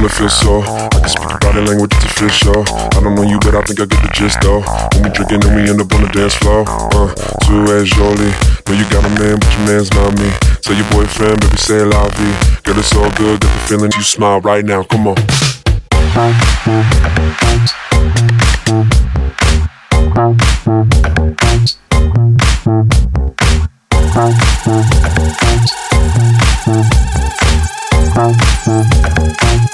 it feel so. I can speak body language, it's official. I don't know you, but I think I get the gist though. When we drinking and we end up on the dance floor. Tu es jolie. Know you got a man, but your man's not me. Tell your boyfriend, baby, say la vie. Girl, it's all good, get the feeling. You smile right now, come on.